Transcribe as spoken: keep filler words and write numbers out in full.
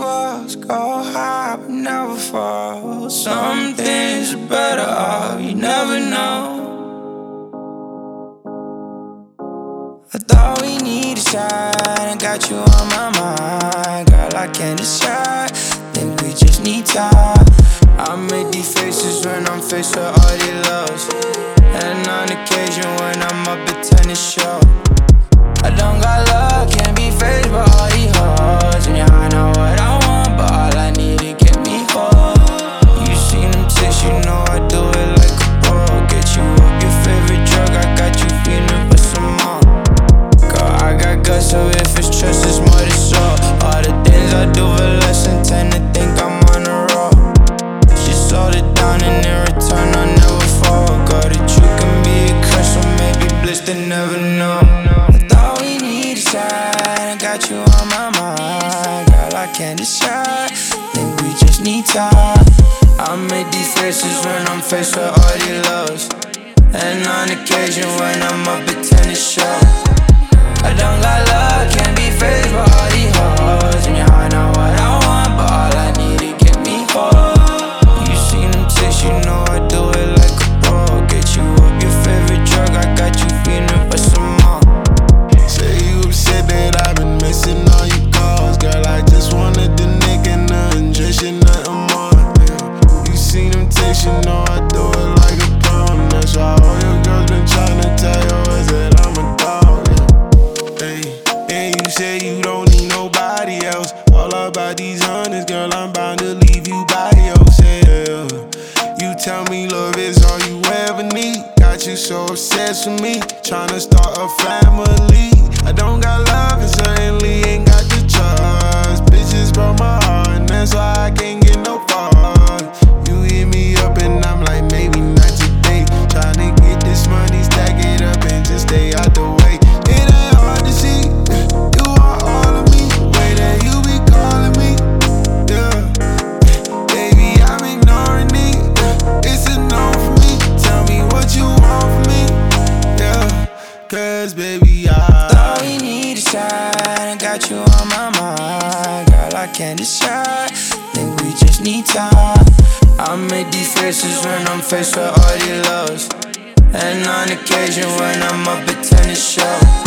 walls go high but never fall. Some things are better off, you never know. I thought we need a shot, I got you on my mind. Girl, I can't decide, think we just need time. I make these faces when I'm faced with all these loves, and on occasion when I'm up at tennis show. I don't got love, can't be faced by all these hoes. And yeah, I know what I want, but all I need to get me home. You seen them ticks, you know I do it like a pro. Get you up your favorite drug, I got you feeling for some more. Girl, I got guts, so if it's trust, it's more than so. All the things I do for less than ten to think I'm on a roll. She sold it down and in return I'll never fall. Girl, that you can be a curse, so maybe bliss, they never know. I got you on my mind, girl, I can't decide, think we just need time. I make these faces when I'm faced with all these loves, and on occasion when I'm up at tennis show. I don't got love, can't be faced with all these hoes. And yeah, I know what I want, but all I need to get me home. You seen them ticks, you know I do it like a pro. Get you up your favorite drug, I got you feeling for some more. Said that I've been missing all your calls. Girl, I just wanted the nigga, nothing, just you, nothing more. Yeah. You seen them text, you know I do it like a pro. That's why all your girls been tryna tell your ass that I'm a dog. Yeah. Hey, and you say you don't need nobody else. All about these hundreds, girl, I'm bound to leave you by yourself. You tell me love is all you ever need. Got you so obsessed with me, tryna start a family. I don't got love and certainly ain't got the trust. Bitches broke my heart and that's why I can't get no far. You hit me up and I'm like, maybe not today. Tryna get this money, stack it up and just stay out the way. It ain't hard to see, you are all of me. The way that you be calling me, yeah. Baby, I'm ignoring it, yeah. It's a no for me. Tell me what you want from me, yeah. Cause baby, I I got you on my mind, girl, I can't decide, think we just need time. I make these faces when I'm faced with all these loves, and on occasion when I'm up at tennis show.